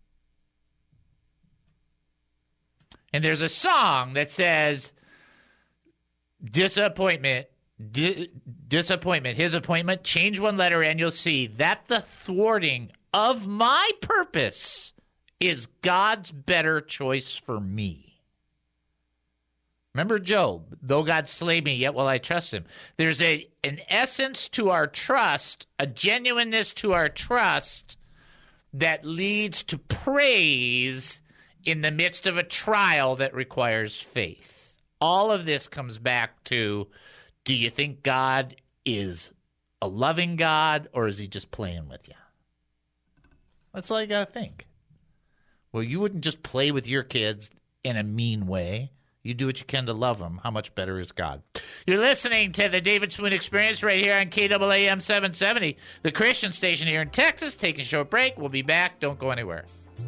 And there's a song that says, disappointment, di- disappointment, his appointment, change one letter and you'll see that the thwarting of my purpose is God's better choice for me. Remember Job, though God slay me, yet will I trust him. There's a an essence to our trust, a genuineness to our trust that leads to praise in the midst of a trial that requires faith. All of this comes back to, do you think God is a loving God or is he just playing with you? That's all you got to think. Well, you wouldn't just play with your kids in a mean way. You do what you can to love them. How much better is God? You're listening to the David Spoon Experience right here on K A A M seven seventy, the Christian station here in Texas. Take a short break. We'll be back. Don't go anywhere.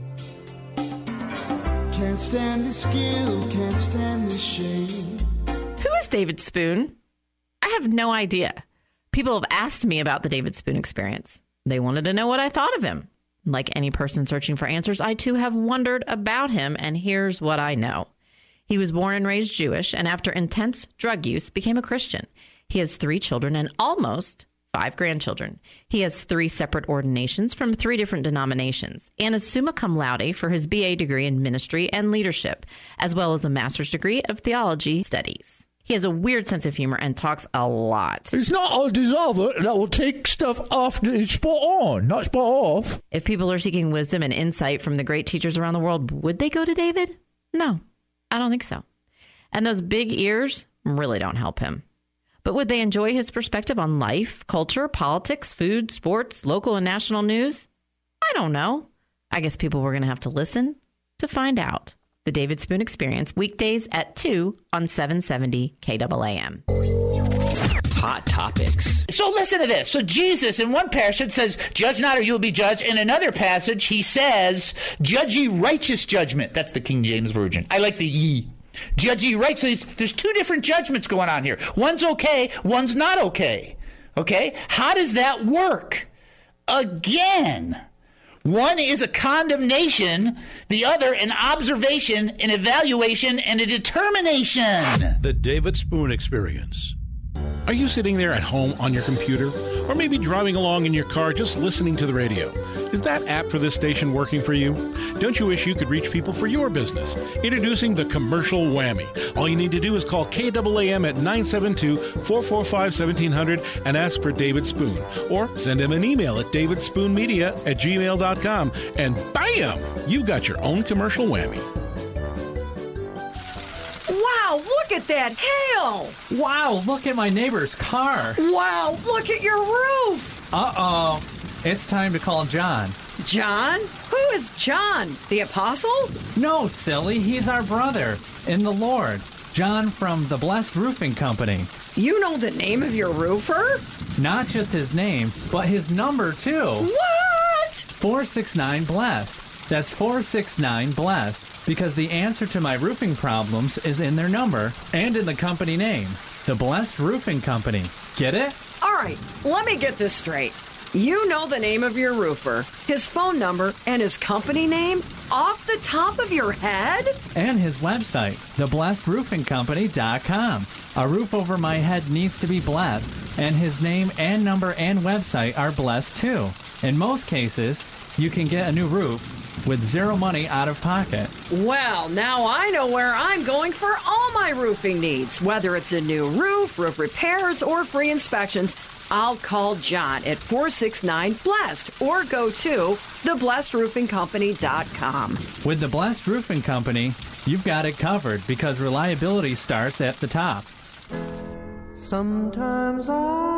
Can't stand the skill, can't stand the shame. Who is David Spoon? I have no idea. People have asked me about the David Spoon Experience. They wanted to know what I thought of him. Like any person searching for answers, I too have wondered about him, and here's what I know. He was born and raised Jewish, and after intense drug use, became a Christian. He has three children and almost five grandchildren. He has three separate ordinations from three different denominations, and a summa cum laude for his B A degree in ministry and leadership, as well as a master's degree of theology studies. He has a weird sense of humor and talks a lot. It's not a dissolver that will take stuff after it's spot on, not spot off. If people are seeking wisdom and insight from the great teachers around the world, would they go to David? No. I don't think so. And those big ears really don't help him. But would they enjoy his perspective on life, culture, politics, food, sports, local and national news? I don't know. I guess people were going to have to listen to find out. The David Spoon Experience, weekdays at two on seven seventy K A A M. Hot topics. So listen to this. So Jesus in one passage says, judge not or you'll be judged. In another passage, he says, judge ye righteous judgment. That's the King James Version. I like the ye. Judge ye right. So there's two different judgments going on here. One's okay, one's not okay. Okay? How does that work? Again, one is a condemnation, the other an observation, an evaluation, and a determination. The David Spoon Experience. Are you sitting there at home on your computer, or maybe driving along in your car just listening to the radio. Is that app for this station working for you? Don't you wish you could reach people for your business? Introducing the Commercial Whammy. All you need to do is call K A A M at nine seven two, four four five, one seven zero zero and ask for David Spoon. Or send him an email at davidspoonmedia at gmail dot com and bam! You've got your own Commercial Whammy. Wow, look at that hail! Wow, look at my neighbor's car. Wow, look at your roof! Uh-oh. It's time to call John. John? Who is John? The apostle? No, silly. He's our brother in the Lord. John from the Blessed Roofing Company. You know the name of your roofer? Not just his name, but his number, too. What? four six nine blessed. That's four six nine blessed, because the answer to my roofing problems is in their number and in the company name. The Blessed Roofing Company. Get it? All right, let me get this straight. You know the name of your roofer, his phone number, and his company name off the top of your head? And his website, the blessed roofing company dot com. A roof over my head needs to be blessed, and his name and number and website are blessed too. In most cases, you can get a new roof with zero money out of pocket. Well, now I know where I'm going for all my roofing needs. Whether it's a new roof, roof repairs, or free inspections, I'll call John at four six nine blessed or go to the blessed roofing company dot com. With the Blessed Roofing Company, you've got it covered because reliability starts at the top. Sometimes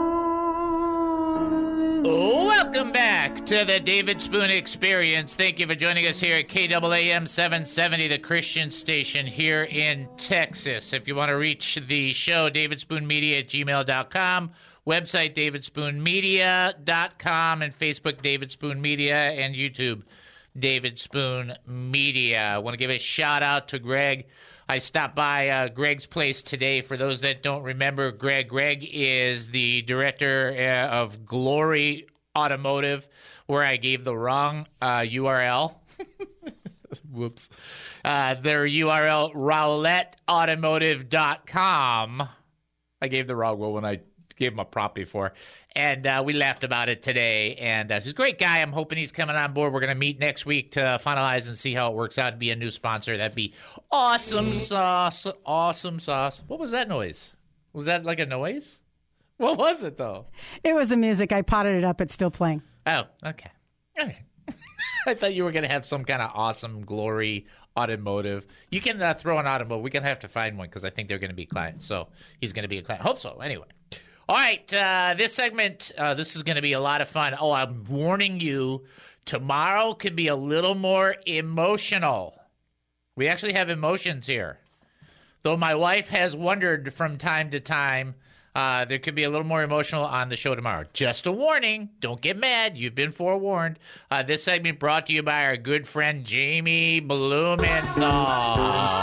all alone. Welcome back to the David Spoon Experience. Thank you for joining us here at K A A M seven seventy, the Christian station here in Texas. If you want to reach the show, davidspoonmedia at gmail dot com. Website, davidspoonmedia dot com, and Facebook, David Spoon Media, and YouTube, David Spoon Media. I want to give a shout-out to Greg. I stopped by uh, Greg's place today. For those that don't remember, Greg, Greg is the director uh, of Glory Automotive, where I gave the wrong uh, U R L. Whoops. Uh, their U R L, rowlett automotive dot com. I gave the wrong one when I gave him a prop before, and uh, we laughed about it today, and uh, he's a great guy. I'm hoping he's coming on board. We're going to meet next week to finalize and see how it works out to be a new sponsor. That'd be awesome sauce, awesome sauce. What was that noise? Was that like a noise? What was it, though? It was the music. I potted it up. It's still playing. Oh, okay. All right. I thought you were going to have some kind of awesome Glory Automotive. You can uh, throw an automotive. We're going to have to find one because I think they're going to be clients, so he's going to be a client. Hope so, anyway. All right, uh, this segment, uh, this is going to be a lot of fun. Oh, I'm warning you, tomorrow could be a little more emotional. We actually have emotions here. Though my wife has wondered from time to time, uh, there could be a little more emotional on the show tomorrow. Just a warning. Don't get mad. You've been forewarned. Uh, this segment brought to you by our good friend Jamie Blumenthal.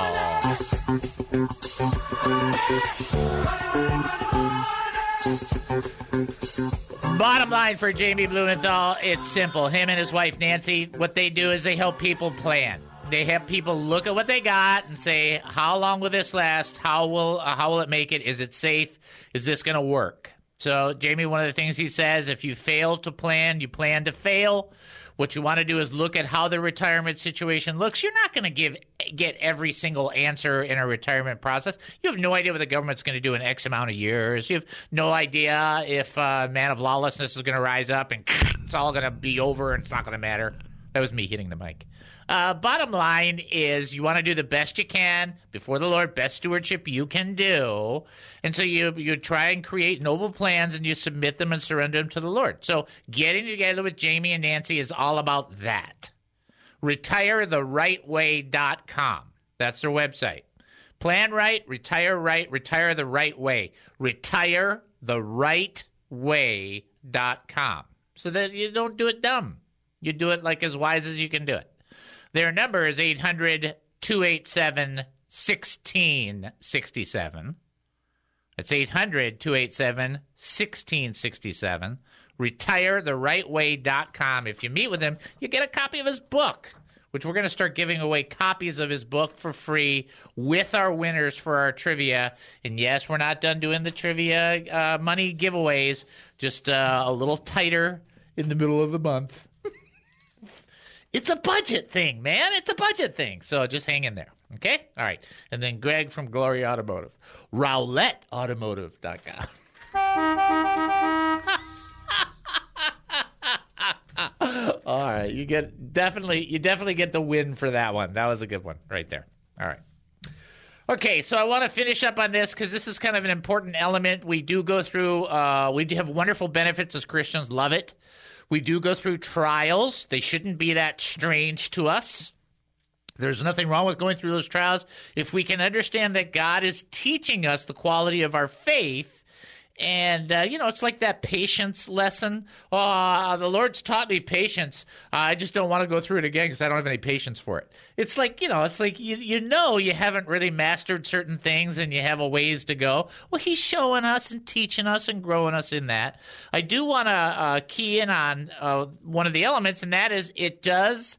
Bottom line for Jamie Blumenthal, it's simple. Him and his wife, Nancy, what they do is they help people plan. They have people look at what they got and say, how long will this last? How will uh, how will it make it? Is it safe? Is this going to work? So, Jamie, one of the things he says, if you fail to plan, you plan to fail. What you want to do is look at how the retirement situation looks. You're not going to give get every single answer in a retirement process. You have no idea what the government's going to do in X amount of years. You have no idea if uh, man of lawlessness is going to rise up and it's all going to be over and it's not going to matter. That was me hitting the mic. Uh, bottom line is you want to do the best you can before the Lord, best stewardship you can do. And so you you try and create noble plans and you submit them and surrender them to the Lord. So getting together with Jamie and Nancy is all about that. retire the right way dot com. That's their website. Plan right, retire right, retire the right way. retire the right way dot com. So that you don't do it dumb. You do it like as wise as you can do it. Their number is eight hundred, two eight seven, one six six seven. That's eight hundred, two eight seven, one six six seven. retire the right way dot com. If you meet with him, you get a copy of his book, which we're going to start giving away copies of his book for free with our winners for our trivia. And yes, we're not done doing the trivia uh, money giveaways, just uh, a little tighter in the middle of the month. It's a budget thing, man. It's a budget thing. So just hang in there. Okay? All right. And then Greg from Glory Automotive. Rowlett Automotive dot com. All right. You get definitely you definitely get the win for that one. That was a good one right there. All right. Okay, so I want to finish up on this because this is kind of an important element. We do go through, uh, we do have wonderful benefits as Christians. Love it. We do go through trials. They shouldn't be that strange to us. There's nothing wrong with going through those trials if we can understand that God is teaching us the quality of our faith. And, uh, you know, it's like that patience lesson. Oh, the Lord's taught me patience. Uh, I just don't want to go through it again because I don't have any patience for it. It's like, you know, it's like you, you know you haven't really mastered certain things and you have a ways to go. Well, he's showing us and teaching us and growing us in that. I do want to uh, key in on uh, one of the elements, and that is it does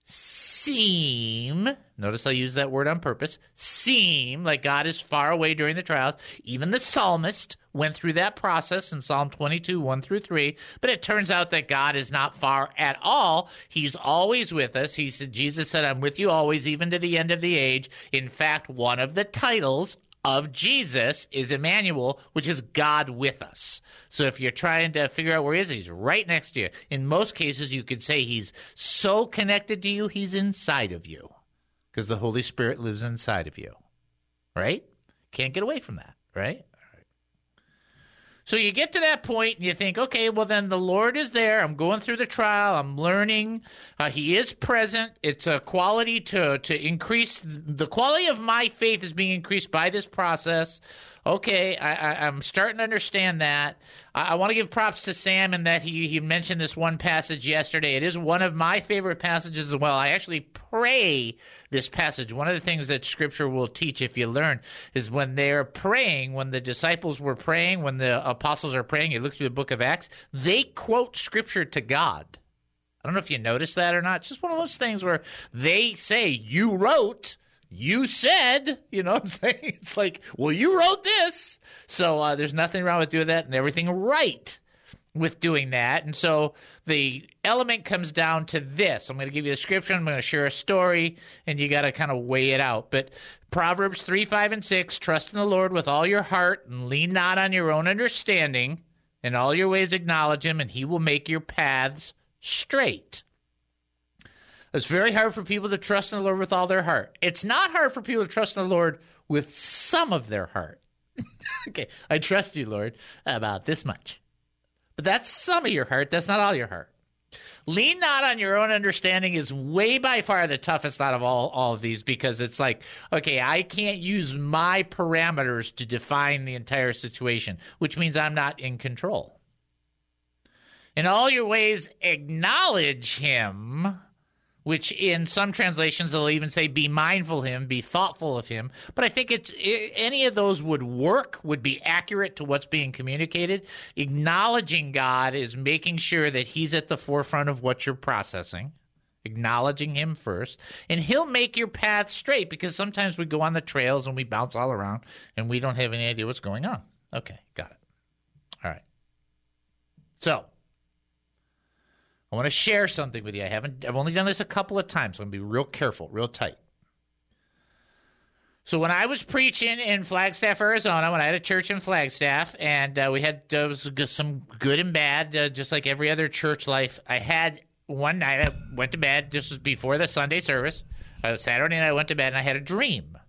seem, notice I use that word on purpose, seem like God is far away during the trials. Even the psalmist went through that process in Psalm twenty-two, one through three, but it turns out that God is not far at all. He's always with us. He said, Jesus said, I'm with you always, even to the end of the age. In fact, one of the titles of Jesus is Emmanuel, which is God with us. So if you're trying to figure out where he is, he's right next to you. In most cases, you could say he's so connected to you, he's inside of you because the Holy Spirit lives inside of you, right? Can't get away from that, right? So you get to that point and you think, okay, well, then the Lord is there. I'm going through the trial. I'm learning. Uh, he is present. It's a quality to, to increase. The quality of my faith is being increased by this process. Okay, I, I, I'm starting to understand that. I, I want to give props to Sam in that he, he mentioned this one passage yesterday. It is one of my favorite passages as well. I actually pray this passage. One of the things that Scripture will teach if you learn is when they're praying, when the disciples were praying, when the apostles are praying, you look through the book of Acts, they quote Scripture to God. I don't know if you noticed that or not. It's just one of those things where they say, you wrote, you said, you know what I'm saying? It's like, well, you wrote this. So uh, there's nothing wrong with doing that and everything right with doing that. And so the element comes down to this. I'm going to give you the scripture. I'm going to share a story, and you got to kind of weigh it out. But Proverbs three, five, and six, trust in the Lord with all your heart and lean not on your own understanding. In all your ways acknowledge him, and he will make your paths straight. It's very hard for people to trust in the Lord with all their heart. It's not hard for people to trust in the Lord with some of their heart. Okay, I trust you, Lord, about this much. But that's some of your heart. That's not all your heart. Lean not on your own understanding is way by far the toughest out of all, all of these because it's like, okay, I can't use my parameters to define the entire situation, which means I'm not in control. In all your ways, acknowledge him, which in some translations they'll even say be mindful of him, be thoughtful of him. But I think it's any of those would work, would be accurate to what's being communicated. Acknowledging God is making sure that he's at the forefront of what you're processing, acknowledging him first. And he'll make your path straight because sometimes we go on the trails and we bounce all around and we don't have any idea what's going on. Okay, got it. All right. So I want to share something with you. I haven't, I've only done this a couple of times, so I'm going to be real careful, real tight. So when I was preaching in Flagstaff, Arizona, when I had a church in Flagstaff, and uh, we had uh, was some good and bad, uh, just like every other church life, I had one night, I went to bed, this was before the Sunday service, uh, Saturday night I went to bed, and I had a dream.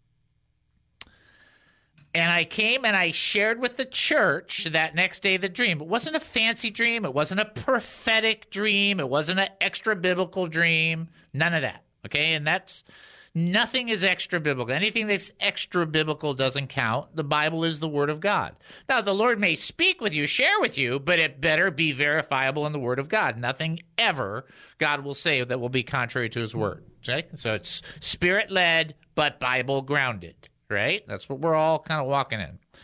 And I came and I shared with the church that next day the dream. It wasn't a fancy dream. It wasn't a prophetic dream. It wasn't an extra biblical dream. None of that. Okay? And that's nothing is extra biblical. Anything that's extra biblical doesn't count. The Bible is the Word of God. Now, the Lord may speak with you, share with you, but it better be verifiable in the Word of God. Nothing ever God will say that will be contrary to his Word. Okay? So it's Spirit-led, but Bible-grounded. Right? That's what we're all kind of walking in.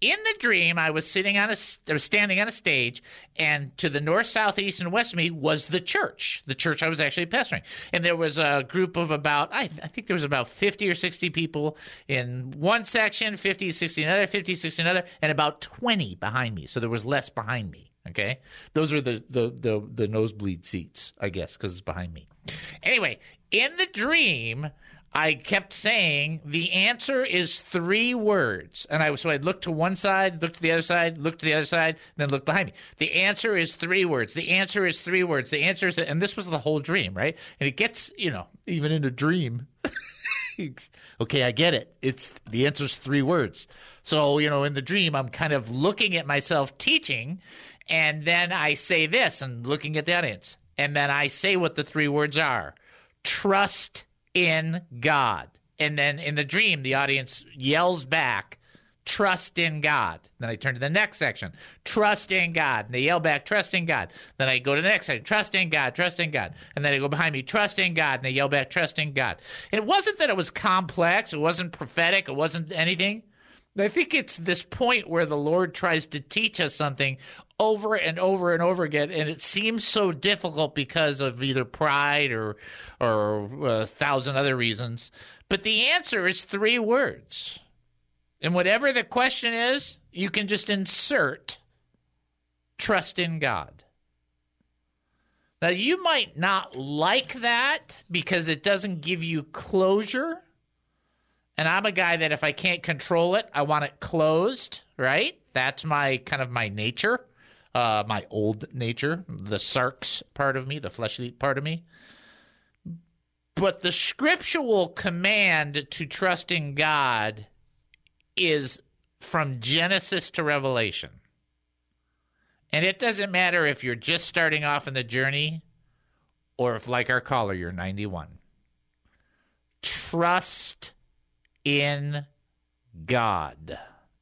in the dream, I was sitting on a, I was standing on a stage, and to the north, south, east, and west of me was the church, the church I was actually pastoring. And there was a group of about, I, I think there was about fifty or sixty people in one section, fifty, sixty another, fifty, sixty another, and about twenty behind me. So there was less behind me. Okay, those are the the the, the nosebleed seats, I guess, because it's behind me. Anyway, in the dream, I kept saying the answer is three words, and I so I'd look to one side, look to the other side, look to the other side, then look behind me. The answer is three words. The answer is three words. The answer is, and this was the whole dream, right? And it gets, you know, even in a dream. Okay, I get it. It's the answer's three words. So, you know, in the dream, I'm kind of looking at myself teaching. And then I say this and looking at the audience. And then I say what the three words are. Trust in God. And then in the dream, the audience yells back, trust in God. Then I turn to the next section. Trust in God. And they yell back, trust in God. Then I go to the next section. Trust in God, trust in God. And then I go behind me, trust in God. And they yell back, trust in God. And it wasn't that it was complex. It wasn't prophetic. It wasn't anything. I think it's this point where the Lord tries to teach us something over and over and over again, and it seems so difficult because of either pride or or a thousand other reasons. But the answer is three words. And whatever the question is, you can just insert trust in God. Now, you might not like that because it doesn't give you closure. And I'm a guy that if I can't control it, I want it closed, right? That's my kind of my nature, uh, my old nature, the sarx part of me, the fleshly part of me. But the scriptural command to trust in God is from Genesis to Revelation. And it doesn't matter if you're just starting off in the journey or if, like our caller, you're ninety-one. Trust in God.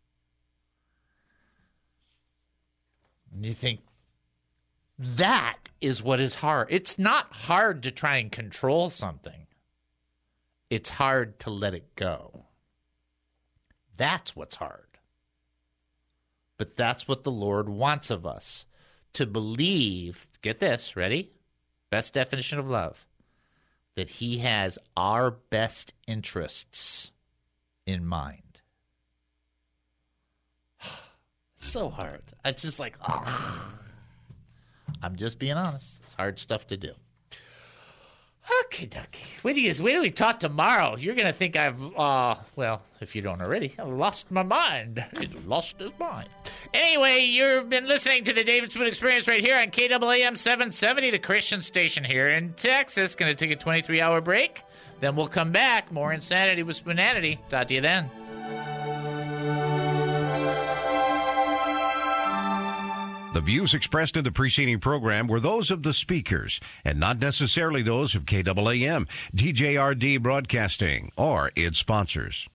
And you think, that is what is hard. It's not hard to try and control something. It's hard to let it go. That's what's hard. But that's what the Lord wants of us, to believe, get this, ready? Best definition of love, that he has our best interests in mind. It's so hard. It's just like, oh. I'm just being honest. It's hard stuff to do. Okay, ducky. Wait till you, wait till we talk tomorrow. You're going to think I've, uh, well, if you don't already, I've lost my mind. He's lost his mind. Anyway, you've been listening to the David Spoon Experience right here on K A A M seven seventy, the Christian station here in Texas. Going to take a twenty-three hour break. Then we'll come back. More Insanity with Spoonanity. Talk to you then. The views expressed in the preceding program were those of the speakers and not necessarily those of K A A M, D J R D Broadcasting, or its sponsors.